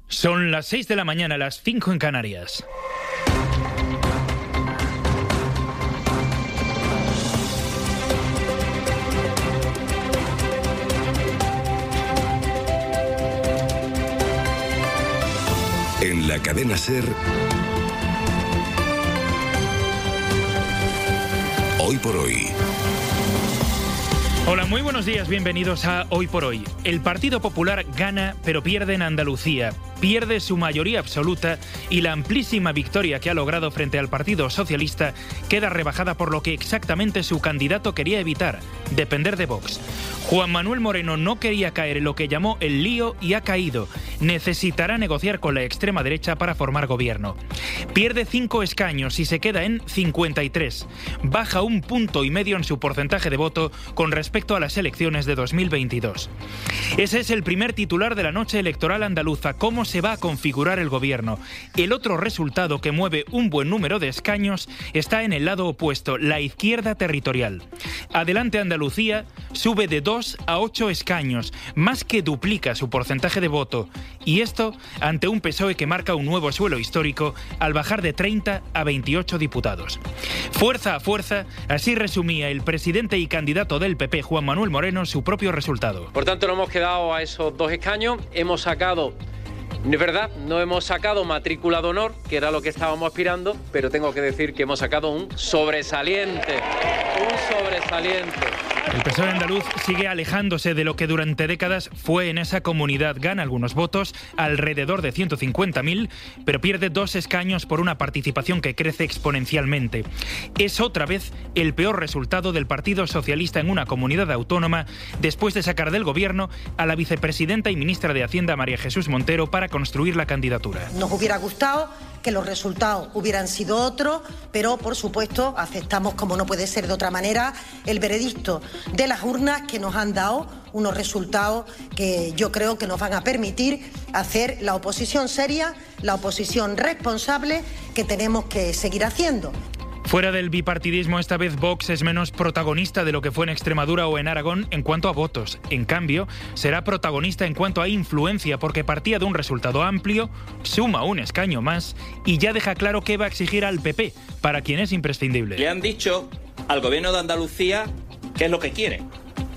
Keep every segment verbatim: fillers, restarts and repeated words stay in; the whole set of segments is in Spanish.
Son las seis de la mañana, las cinco en Canarias. En la cadena SER, Hoy por Hoy. Hola, muy buenos días, bienvenidos a Hoy por Hoy. El Partido Popular gana, pero pierde en Andalucía. Pierde su mayoría absoluta y la amplísima victoria que ha logrado frente al Partido Socialista queda rebajada por lo que exactamente su candidato quería evitar, depender de Vox. Juan Manuel Moreno no quería caer en lo que llamó el lío y ha caído. Necesitará negociar con la extrema derecha para formar gobierno. Pierde cinco escaños y se queda en cincuenta y tres. Baja un punto y medio en su porcentaje de voto con respecto a las elecciones de dos mil veintidós. Ese es el primer titular de la noche electoral andaluza. ¿Cómo se va a configurar el gobierno? El otro resultado que mueve un buen número de escaños está en el lado opuesto, la izquierda territorial. Adelante Andalucía sube de dos a ocho escaños, más que duplica su porcentaje de voto. Y esto ante un P S O E que marca un nuevo suelo histórico al bajar de treinta a veintiocho diputados. Fuerza a fuerza, así resumía el presidente y candidato del P P, Juan Manuel Moreno, su propio resultado. Por tanto, no hemos quedado a esos dos escaños, hemos sacado... Es verdad, no hemos sacado matrícula de honor, que era lo que estábamos aspirando, pero tengo que decir que hemos sacado un sobresaliente, un sobresaliente. El P S O E andaluz sigue alejándose de lo que durante décadas fue en esa comunidad. Gana algunos votos, alrededor de ciento cincuenta mil, pero pierde dos escaños por una participación que crece exponencialmente. Es otra vez el peor resultado del Partido Socialista en una comunidad autónoma después de sacar del gobierno a la vicepresidenta y ministra de Hacienda, María Jesús Montero, para construir la candidatura. Nos hubiera gustado que los resultados hubieran sido otros, pero por supuesto aceptamos, como no puede ser de otra manera, el veredicto de las urnas que nos han dado unos resultados que yo creo que nos van a permitir hacer la oposición seria, la oposición responsable que tenemos que seguir haciendo. Fuera del bipartidismo, esta vez Vox es menos protagonista de lo que fue en Extremadura o en Aragón en cuanto a votos. En cambio, será protagonista en cuanto a influencia porque partía de un resultado amplio, suma un escaño más y ya deja claro qué va a exigir al P P, para quien es imprescindible. Le han dicho al gobierno de Andalucía qué es lo que quieren.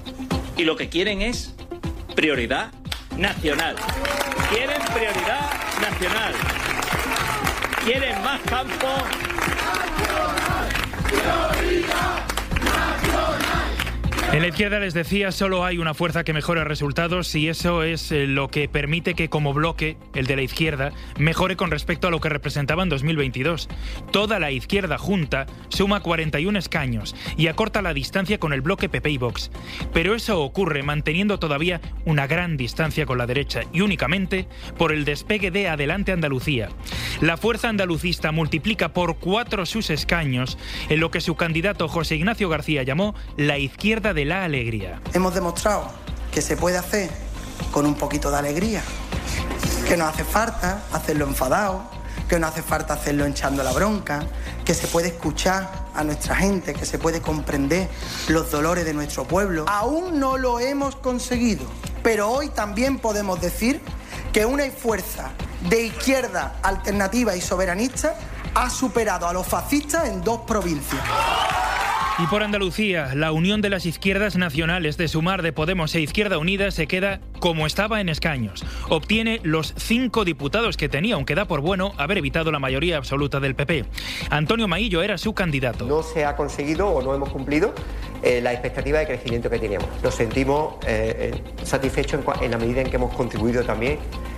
Y lo que quieren es prioridad nacional. Quieren prioridad nacional. Quieren más campo. En la izquierda, les decía, solo hay una fuerza que mejora resultados y eso es lo que permite que como bloque, el de la izquierda, mejore con respecto a lo que representaba en dos mil veintidós. Toda la izquierda junta suma cuarenta y uno escaños y acorta la distancia con el bloque P P y Vox. Pero eso ocurre manteniendo todavía una gran distancia con la derecha y únicamente por el despegue de Adelante Andalucía. La fuerza andalucista multiplica por cuatro sus escaños en lo que su candidato José Ignacio García llamó la izquierda de la alegría. Hemos demostrado que se puede hacer con un poquito de alegría, que no hace falta hacerlo enfadado, que no hace falta hacerlo echando la bronca, que se puede escuchar a nuestra gente, que se puede comprender los dolores de nuestro pueblo. Aún no lo hemos conseguido, pero hoy también podemos decir que una fuerza de izquierda alternativa y soberanista ha superado a los fascistas en dos provincias. Y por Andalucía, la unión de las izquierdas nacionales de Sumar, de Podemos e Izquierda Unida se queda como estaba en escaños. Obtiene los cinco diputados que tenía, aunque da por bueno haber evitado la mayoría absoluta del P P. Antonio Maillo era su candidato. No se ha conseguido o no hemos cumplido eh, la expectativa de crecimiento que teníamos. Nos sentimos eh, satisfechos en, en la medida en que hemos contribuido también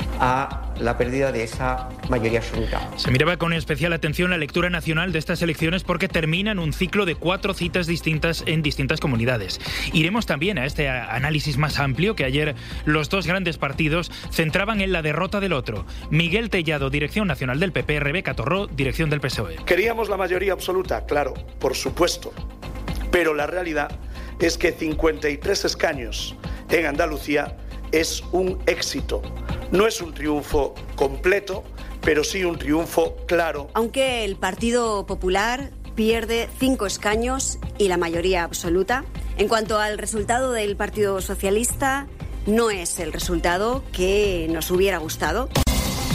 a la pérdida de esa mayoría absoluta. Se miraba con especial atención la lectura nacional de estas elecciones porque terminan un ciclo de cuatro citas distintas en distintas comunidades. Iremos también a este análisis más amplio que ayer los dos grandes partidos centraban en la derrota del otro. Miguel Tellado, dirección nacional del P P, Rebeca Torró, dirección del P S O E. Queríamos la mayoría absoluta, claro, por supuesto, pero la realidad es que cincuenta y tres escaños en Andalucía es un éxito. No es un triunfo completo, pero sí un triunfo claro. Aunque el Partido Popular pierde cinco escaños y la mayoría absoluta, en cuanto al resultado del Partido Socialista, no es el resultado que nos hubiera gustado.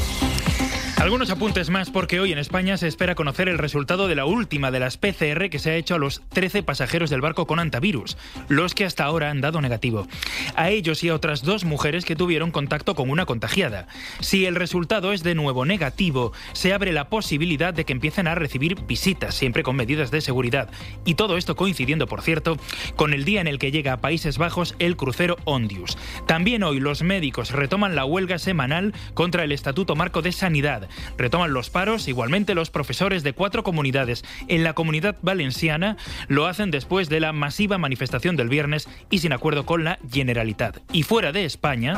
Algunos apuntes más porque hoy en España se espera conocer el resultado de la última de las P C R que se ha hecho a los trece pasajeros del barco con antivirus, los que hasta ahora han dado negativo. A ellos y a otras dos mujeres que tuvieron contacto con una contagiada. Si el resultado es de nuevo negativo, se abre la posibilidad de que empiecen a recibir visitas, siempre con medidas de seguridad. Y todo esto coincidiendo, por cierto, con el día en el que llega a Países Bajos el crucero Ondius. También hoy los médicos retoman la huelga semanal contra el Estatuto Marco de Sanidad. Retoman los paros, igualmente los profesores de cuatro comunidades en la Comunidad Valenciana lo hacen después de la masiva manifestación del viernes y sin acuerdo con la Generalitat. Y fuera de España,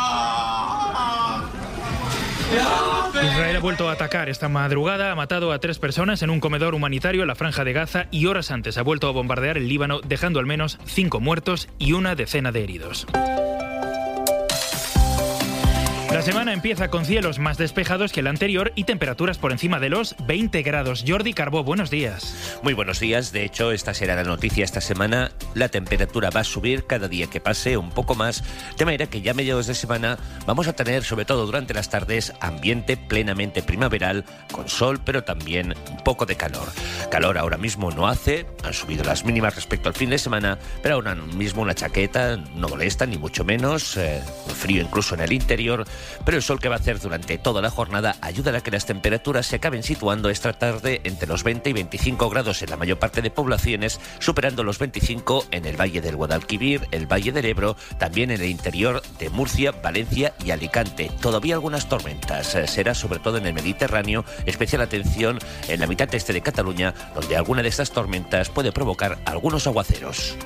Israel ha vuelto a atacar esta madrugada, ha matado a tres personas en un comedor humanitario en la Franja de Gaza y horas antes ha vuelto a bombardear el Líbano, dejando al menos cinco muertos y una decena de heridos. La semana empieza con cielos más despejados que el anterior y temperaturas por encima de los veinte grados. Jordi Carbó, buenos días. Muy buenos días. De hecho, esta será la noticia esta semana. La temperatura va a subir cada día que pase un poco más, de manera que ya a mediados de semana vamos a tener, sobre todo durante las tardes, ambiente plenamente primaveral, con sol, pero también un poco de calor. Calor ahora mismo no hace, han subido las mínimas respecto al fin de semana, pero ahora mismo una chaqueta no molesta, ni mucho menos, eh, frío incluso en el interior. Pero el sol que va a hacer durante toda la jornada ayudará a que las temperaturas se acaben situando esta tarde entre los veinte y veinticinco grados en la mayor parte de poblaciones, superando los veinticinco en el Valle del Guadalquivir, el Valle del Ebro, también en el interior de Murcia, Valencia y Alicante. Todavía algunas tormentas, será sobre todo en el Mediterráneo, especial atención en la mitad este de Cataluña, donde alguna de estas tormentas puede provocar algunos aguaceros.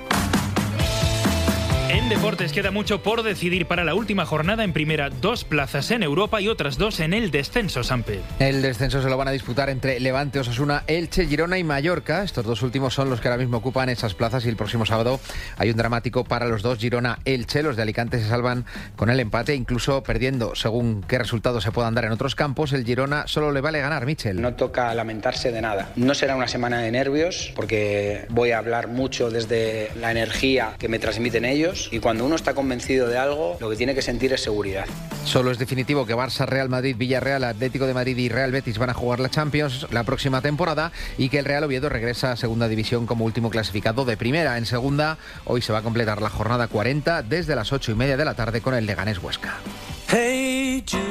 En deportes queda mucho por decidir para la última jornada en primera. Dos plazas en Europa y otras dos en el descenso, Sampe. El descenso se lo van a disputar entre Levante, Osasuna, Elche, Girona y Mallorca. Estos dos últimos son los que ahora mismo ocupan esas plazas y el próximo sábado hay un dramático para los dos, Girona-Elche. Los de Alicante se salvan con el empate, incluso perdiendo según qué resultados se puedan dar en otros campos. El Girona solo le vale ganar, Michel. No toca lamentarse de nada. No será una semana de nervios porque voy a hablar mucho desde la energía que me transmiten ellos. Y cuando uno está convencido de algo, lo que tiene que sentir es seguridad. Solo es definitivo que Barça, Real Madrid, Villarreal, Atlético de Madrid y Real Betis van a jugar la Champions la próxima temporada y que el Real Oviedo regresa a segunda división como último clasificado de primera. En segunda, hoy se va a completar la jornada cuarenta desde las ocho y media de la tarde con el Leganés Huesca. Hey,